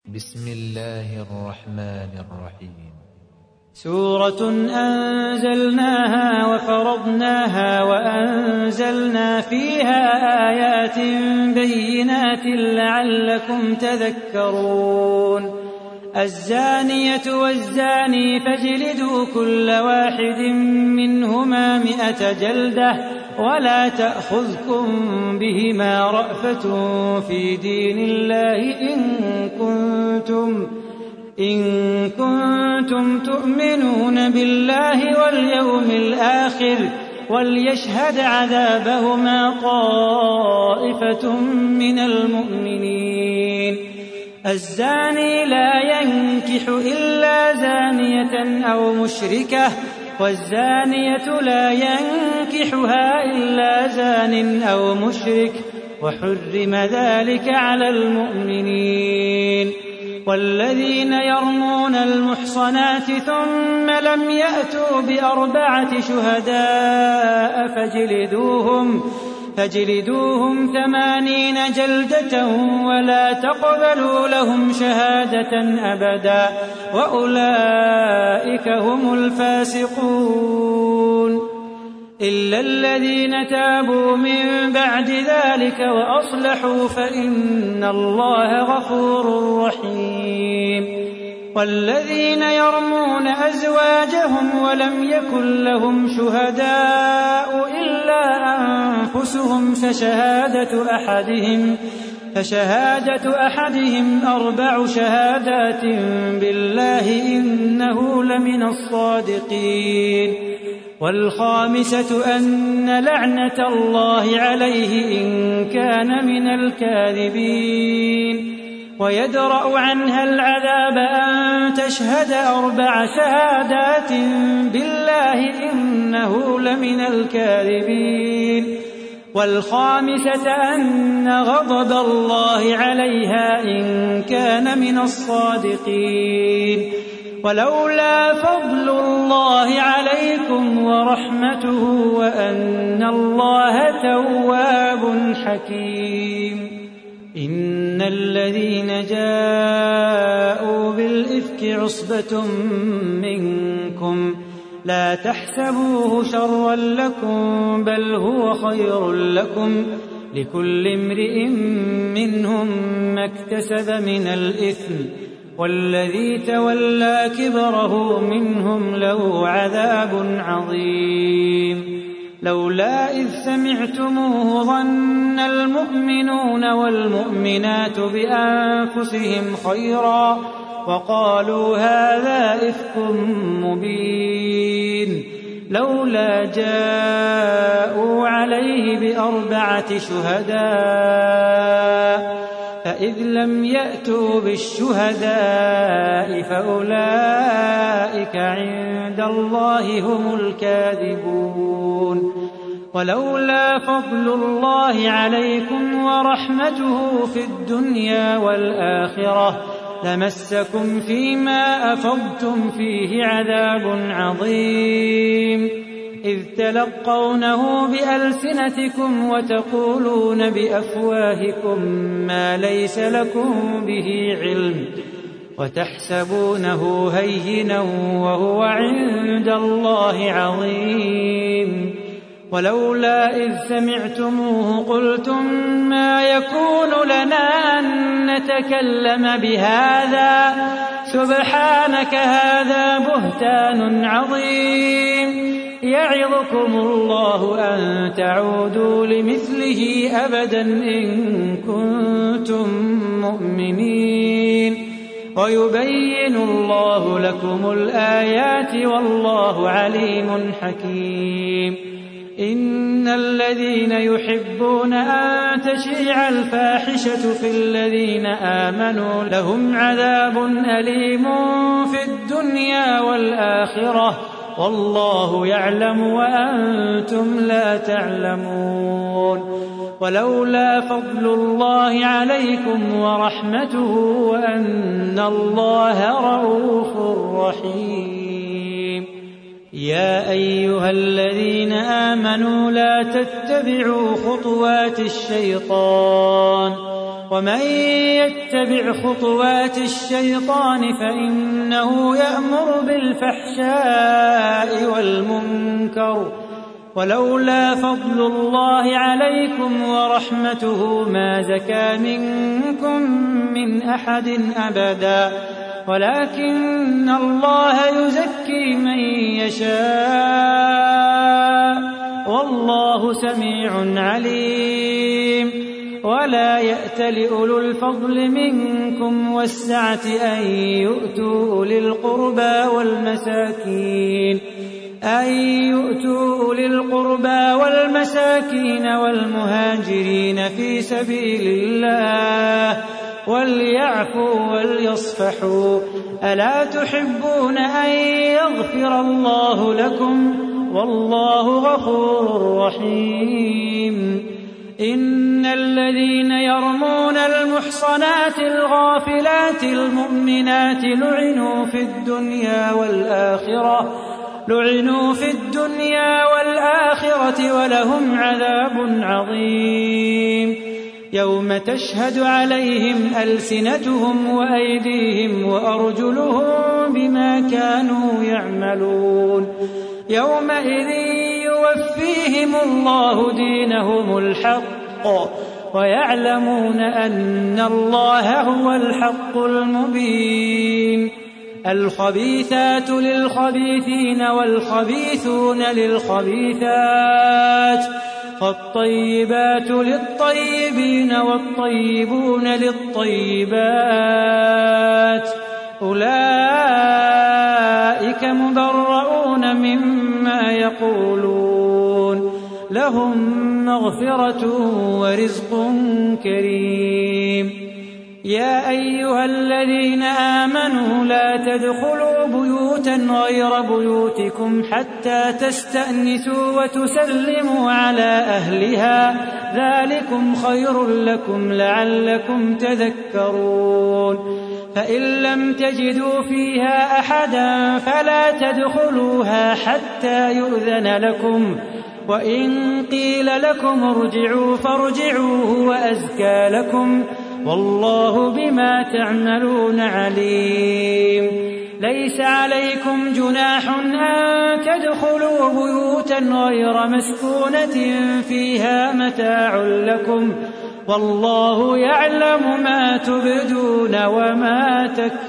بسم الله الرحمن الرحيم. سورة أنزلناها وفرضناها وأنزلنا فيها آيات بينات لعلكم تذكرون. الزانية والزاني فاجلدوا كل واحد منهما 100 جلدة ولا تأخذكم بهما رأفة في دين الله إن كنتم تؤمنون بالله واليوم الآخر وليشهد عذابهما طائفة من المؤمنين. الزاني لا ينكح إلا زانية أو مشركة والزانية لا ينكحها إلا زان أو مشرك وحرم ذلك على المؤمنين. والذين يرمون المحصنات ثم لم يأتوا ب4 شهداء فاجلدوهم 80 جلدة ولا تقبلوا لهم شهادة أبدا وأولئك هم الفاسقون. إلا الذين تابوا من بعد ذلك وأصلحوا فإن الله غفور رحيم. والذين يرمون أزواجهم ولم يكن لهم شهداء إلا أنفسهم فشهادة أحدهم 4 شهادات بالله إنه لمن الصادقين. والخامسة أن لعنة الله عليه إن كان من الكاذبين. ويدرأ عنها العذاب أن تشهد 4 شهادات بالله إنه لمن الكاذبين. والخامسة أن غضب الله عليها إن كان من الصادقين. ولولا فضل الله عليكم ورحمته وأن الله تواب حكيم. إن الذين جاءوا بالإفك عصبة منكم لا تحسبوه شرا لكم بل هو خير لكم لكل امرئ منهم ما اكتسب من الإثم والذي تولى كبره منهم له عذاب عظيم. لولا إذ سمعتموه ظن المؤمنون والمؤمنات بأنفسهم خيرا وقالوا هذا إفك مبين. لولا جاءوا عليه ب4 شهداء فإذ لم يأتوا بالشهداء فأولئك عند الله هم الكاذبون. ولولا فضل الله عليكم ورحمته في الدنيا والآخرة لمسكم فيما أفضتم فيه عذاب عظيم. إذ تلقونه بألسنتكم وتقولون بأفواهكم ما ليس لكم به علم وتحسبونه هينا وهو عند الله عظيم. ولولا إذ سمعتموه قلتم ما يكون لنا أن نتكلم بهذا سبحانك هذا بهتان عظيم. يعظكم الله أن تعودوا لمثله أبدا إن كنتم مؤمنين. ويبين الله لكم الآيات والله عليم حكيم. إن الذين يحبون أن تشيع الفاحشة في الذين آمنوا لهم عذاب أليم في الدنيا والآخرة والله يعلم وأنتم لا تعلمون. ولولا فضل الله عليكم ورحمته وأن الله رؤوف رحيم. يا أيها الذين آمنوا لا تتبعوا خطوات الشيطان ومن يتبع خطوات الشيطان فإنه يأمر بالفحشاء والمنكر ولولا فضل الله عليكم ورحمته ما زكى منكم من أحد أبدا ولكن الله يزكي من يشاء والله سميع عليم ولا يأتل أولو الفضل منكم والسعة أن يؤتوا أولي القربى والمساكين والمهاجرين في سبيل الله وليعفوا وليصفحوا ألا تحبون أن يغفر الله لكم والله غفور رحيم إن الذين يرمون المحصنات الغافلات المؤمنات لعنوا في الدنيا والآخرة ولهم عذاب عظيم يوم تشهد عليهم ألسنتهم وأيديهم وأرجلهم بما كانوا يعملون يومئذ يوفيهم الله دينهم الحق ويعلمون أن الله هو الحق المبين الخبيثات للخبيثين والخبيثون للخبيثات فالطيبات للطيبين والطيبون للطيبات أولئك مبرؤون مما يقولون لهم مغفرة ورزق كريم يا أيها الذين آمنوا لا تدخلوا بيوتا غير بيوتكم حتى تستأنسوا وتسلموا على أهلها ذلكم خير لكم لعلكم تذكرون فإن لم تجدوا فيها أحدا فلا تدخلوها حتى يؤذن لكم وإن قيل لكم ارجعوا فارجعوا هو أزكى لكم والله بما تعملون عليم ليس عليكم جناح أن تدخلوا بيوتا غير مسكونة فيها متاع لكم والله يعلم ما تبدون وما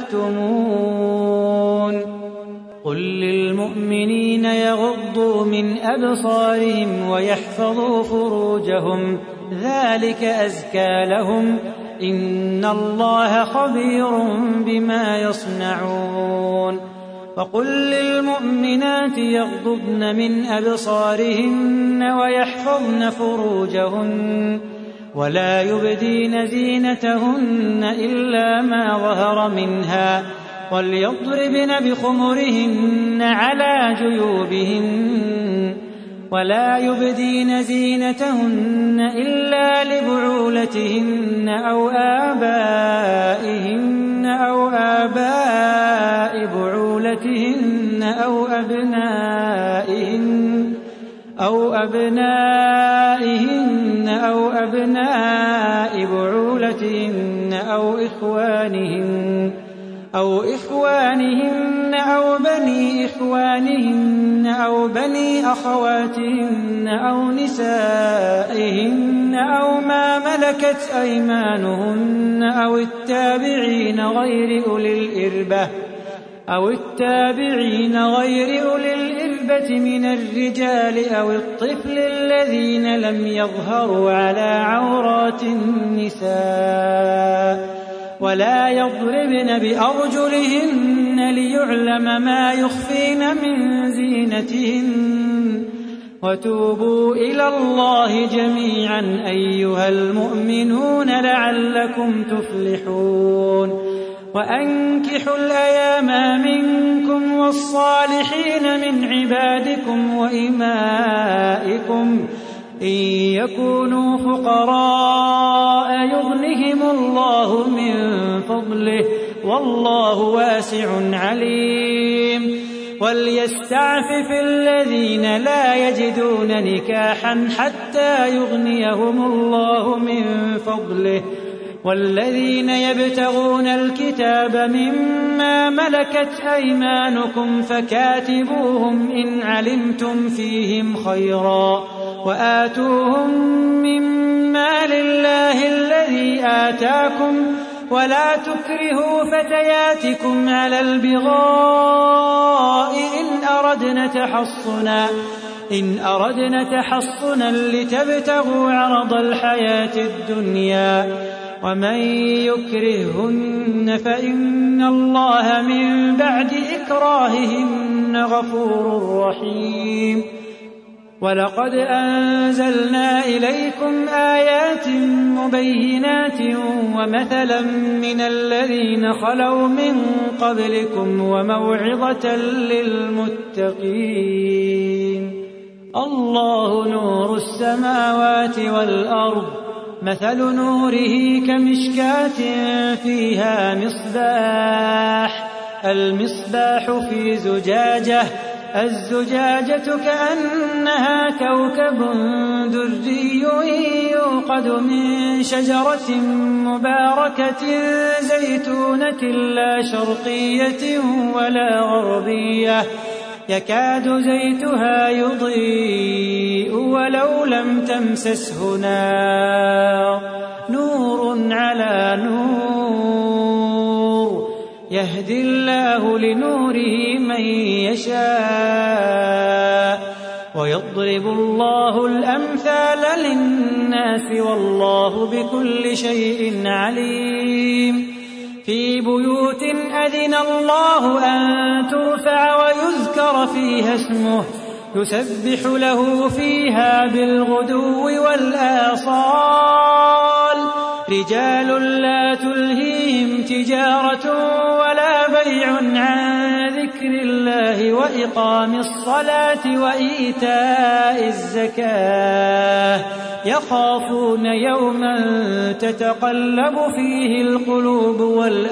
تكتمون قل للمؤمنين يغضوا من أبصارهم ويحفظوا فروجهم ذلك أزكى لهم إن الله خبير بما يصنعون وقل للمؤمنات يغضضن من أبصارهن ويحفظن فروجهن ولا يبدين زينتهن إلا ما ظهر منها وليضربن بخمرهن على جيوبهن ولا يبدين زينتهن إلا لبعولتهن أو آبائهن آباء بعولتهن أو أبنائهن أو أبناء بعولتهن أو إخوانهن أو بني إخوانهن أو بني أخواتهن أو نسائهن أو ما ملكت أيمانهن أو التابعين غير أولي الإربة من الرجال أو الطفل الذين لم يظهروا على عورات النساء ولا يضربن بأرجلهن ليعلم ما يخفين من زينتهن وتوبوا إلى الله جميعا أيها المؤمنون لعلكم تفلحون وأنكحوا الأيام منكم والصالحين من عبادكم وإمائكم إن يكونوا فقراء يغنهم الله من فضله والله واسع عليم وليستعفف الذين لا يجدون نكاحا حتى يغنيهم الله من فضله والذين يبتغون الكتاب مما ملكت أيمانكم فكاتبوهم إن علمتم فيهم خيرا وآتوهم مما لله الذي آتاكم ولا تكرهوا فتياتكم على البغاء إن أردنا تحصنا لتبتغوا عرض الحياة الدنيا ومن يكرههن فإن الله من بعد إكراههن غفور رحيم. ولقد أنزلنا إليكم آيات مبينات ومثلا من الذين خلوا من قبلكم وموعظة للمتقين. الله نور السماوات والأرض مثل نوره كمشكاة فيها مصباح المصباح في زجاجة الزجاجة كأنها كوكب دري يوقد من شجرة مباركة زيتونة لا شرقية ولا غربية يكاد زيتها يضيء ولو لم تمسسه نار نور على نور يهدي الله لنوره من يشاء ويضرب الله الأمثال للناس والله بكل شيء عليم. في بيوت أذن الله أن ترفع ويذكر فيها اسمه يسبح له فيها بالغدو والآصال رجال لا تلهيهم تجارة ولا بيع عن ذكر الله وإقام الصلاة وإيتاء الزكاة يخافون يوما تتقلب فيه القلوب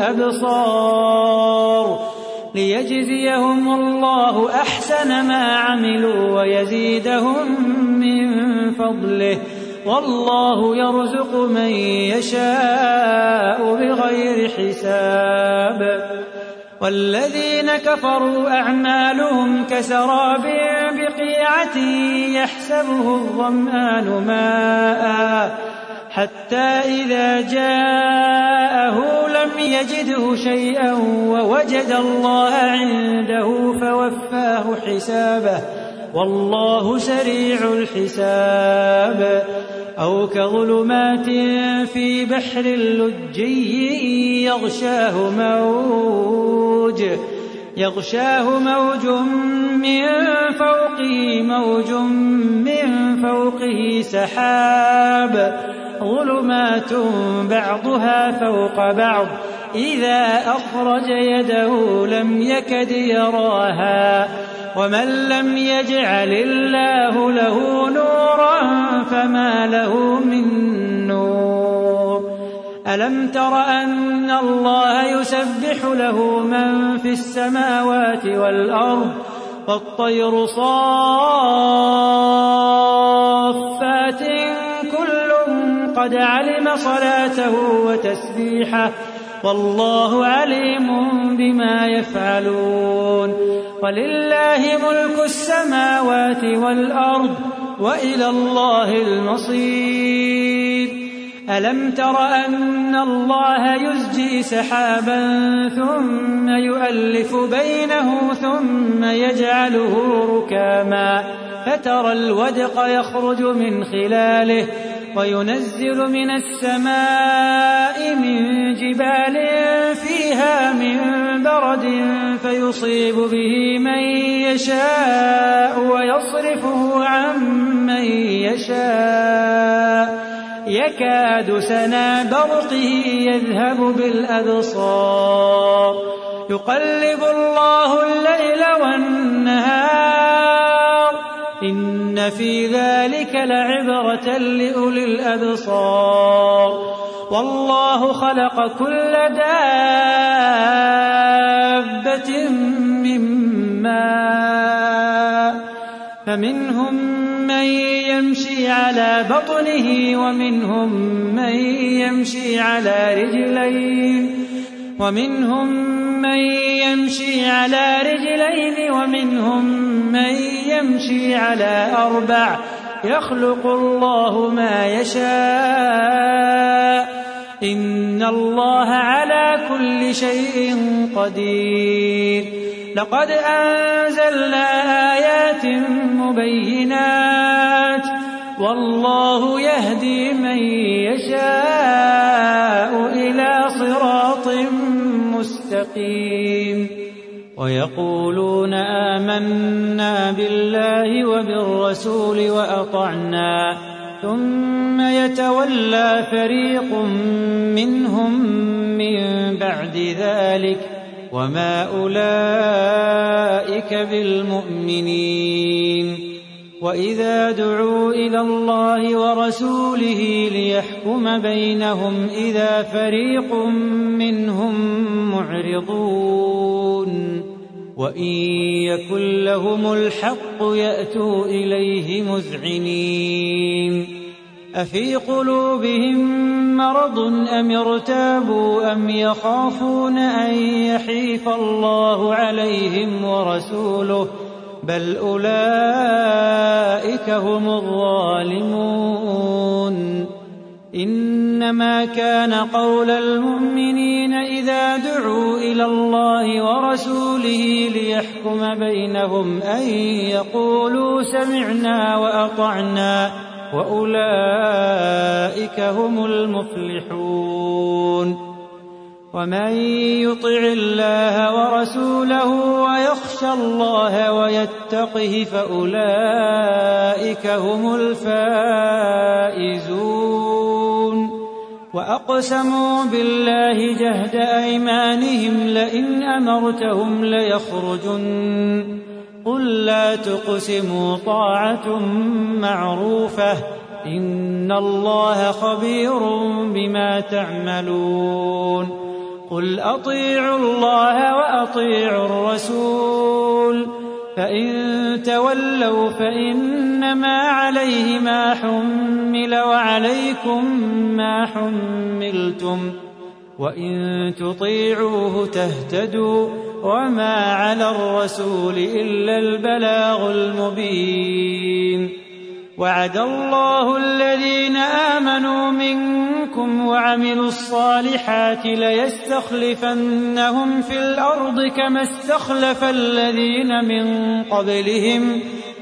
والأبصار ليجزيهم الله أحسن ما عملوا ويزيدهم من فضله والله يرزق من يشاء بغير حساب. والذين كفروا أعمالهم كسراب بقيعة يحسبه الظمآن ماء حتى إذا جاءه لم يجده شيئا ووجد الله عنده فوفاه حسابه والله سريع الحساب. أو كظلمات في بحر اللجي يغشاه موج من فوقه موج من فوقه سحاب ظلمات بعضها فوق بعض إذا أخرج يده لم يكد يراها ومن لم يجعل الله له نورا فما له من نور. ألم تر أن الله يسبح له من في السماوات والأرض والطير صافات كل قد علم صلاته وتسبيحه والله عليم بما يفعلون. ولله ملك السماوات والأرض وإلى الله المصير. ألم تر أن الله يزجي سحابا ثم يؤلف بينه ثم يجعله ركاما فترى الودق يخرج من خلاله وينزل من السماء من جبال فيها من برد فيصيب به من يشاء ويصرفه عن من يشاء يكاد سنا برقه يذهب بالأبصار يقلب الله الليل والنهار إن في ذلك لعبرة لأولي الأبصار. والله خلق كل دابة من ماء فمنهم من يمشي على بطنه ومنهم من يمشي على رجلين ومنهم من يمشي على 4 يخلق الله ما يشاء إن الله على كل شيء قدير لقد أنزلنا آيات مبينات والله يهدي من يشاء إلى صراط مستقيم ويقولون آمنا بالله وبالرسول وأطعنا ثم يتولى فريق منهم من بعد ذلك وما أولئك بالمؤمنين وإذا دعوا إلى الله ورسوله ليحكم بينهم إذا فريق منهم معرضون وإن يكن لهم الحق يأتوا إليه مذعنين أفي قلوبهم مرض أم ارتابوا أم يخافون أن يحيف الله عليهم ورسوله بل أولئك هم الظالمون إنما كان قول المؤمنين إذا دعوا إلى الله ورسوله ليحكم بينهم أن يقولوا سمعنا وأطعنا وأولئك هم المفلحون ومن يطع الله ورسوله ويخشى الله ويتقه فأولئك هم الفائزون وأقسموا بالله جهد أيمانهم لئن أمرتهم ليخرجن قل لا تقسموا طاعة معروفة إن الله خبير بما تعملون قل أطيعوا الله وأطيعوا الرسول فإن تولوا فإنما عليه ما حمل وعليكم ما حملتم وإن تطيعوه تهتدوا وما على الرسول إلا البلاغ المبين وعد الله الذين آمنوا منكم وعملوا الصالحات ليستخلفنهم في الأرض كما استخلف الذين من قبلهم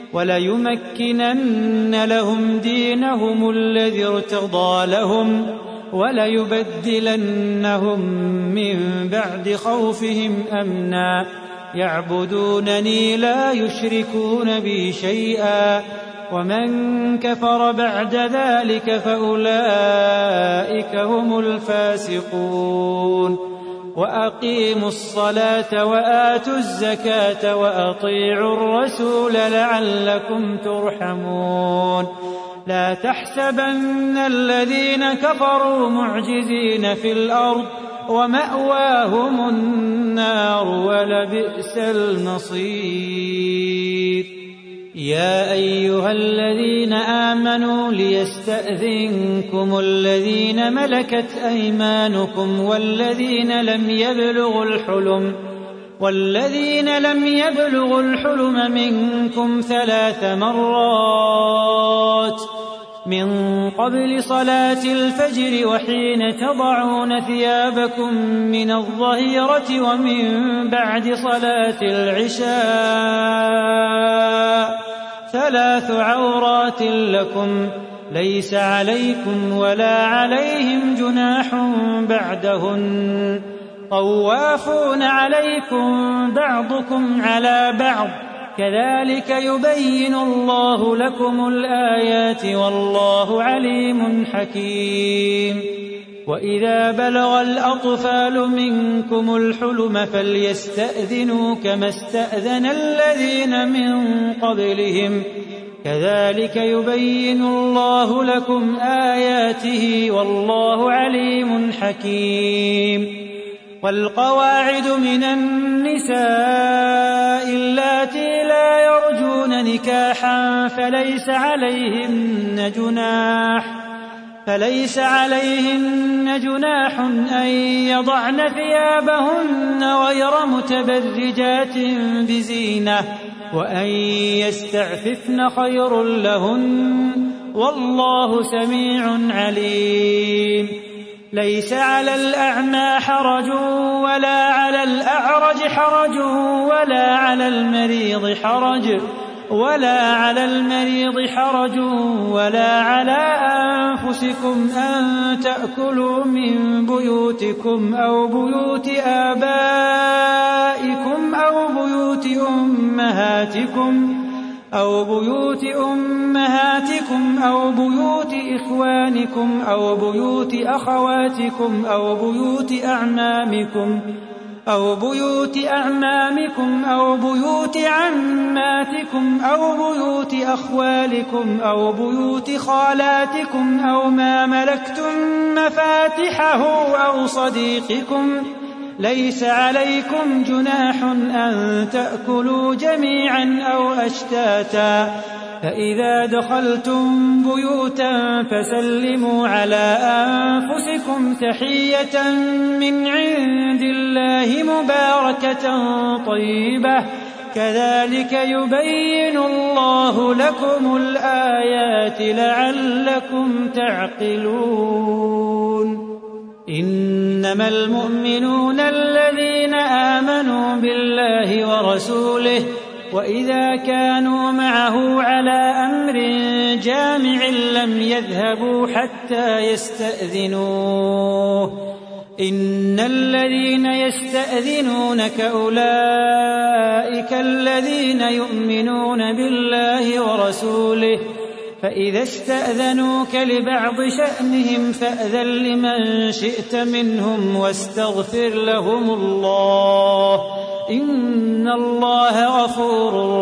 وليمكنن لهم دينهم الذي ارتضى لهم وليبدلنهم من بعد خوفهم أمنا يعبدونني لا يشركون بي شيئا ومن كفر بعد ذلك فأولئك هم الفاسقون وأقيموا الصلاة وآتوا الزكاة وأطيعوا الرسول لعلكم ترحمون لا تحسبن الذين كفروا معجزين في الأرض ومأواهم النار ولبئس المصير يا أيها الذين آمنوا ليستأذنكم الذين ملكت أيمانكم والذين لم يبلغوا الحلم منكم 3 مرات من قبل صلاة الفجر وحين تضعون ثيابكم من الظهيرة ومن بعد صلاة العشاء 3 عورات لكم ليس عليكم ولا عليهم جناح بعدهن طوافون عليكم بعضكم على بعض كذلك يبين الله لكم الآيات والله عليم حكيم وإذا بلغ الأطفال منكم الحلم فليستأذنوا كما استأذن الذين من قبلهم كذلك يبين الله لكم آياته والله عليم حكيم والقواعد من النساء اللاتي لا يرجون نكاحا فليس عليهن جناح أن يضعن ثيابهن غير متبرجات بزينة وأن يستعففن خير لهن والله سميع عليم. ليس على الأعمى حرج ولا على الأعرج حرج ولا على المريض حرج ولا على أنفسكم أن تأكلوا من بيوتكم أو بيوت آبائكم أو بيوت أمهاتكم أو بيوت إخوانكم أو بيوت أخواتكم أو بيوت أعمامكم أو بيوت عماتكم أو بيوت أخوالكم أو بيوت خالاتكم أو ما ملكتم مفاتحه أو صديقكم. ليس عليكم جناح أن تأكلوا جميعا أو أشتاتا فإذا دخلتم بيوتا فسلموا على أنفسكم تحية من عند الله مباركة طيبة كذلك يبين الله لكم الآيات لعلكم تعقلون. إنما المؤمنون الذين آمنوا بالله ورسوله وإذا كانوا معه على أمر جامع لم يذهبوا حتى يستأذنوه. إن الذين يستأذنونك أولئك الذين يؤمنون بالله ورسوله فإذا استأذنوك لبعض شأنهم فأذن لمن شئت منهم واستغفر لهم الله إن الله غفور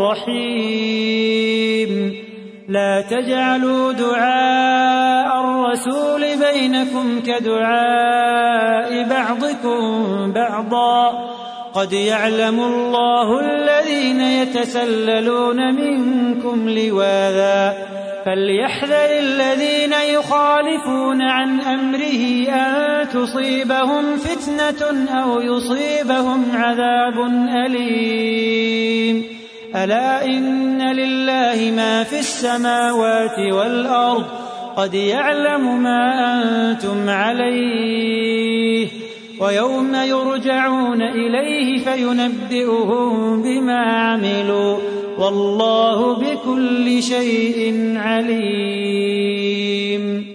رحيم. لا تجعلوا دعاء الرسول بينكم كدعاء بعضكم بعضا قد يعلم الله الذين يتسللون منكم لواذا فليحذر الذين يخالفون عن أمره أن تصيبهم فتنة أو يصيبهم عذاب أليم. ألا إن لله ما في السماوات والأرض قد يعلم ما أنتم عليه ويوم يرجعون إليه فينبئهم بما عملوا والله بكل شيء عليم.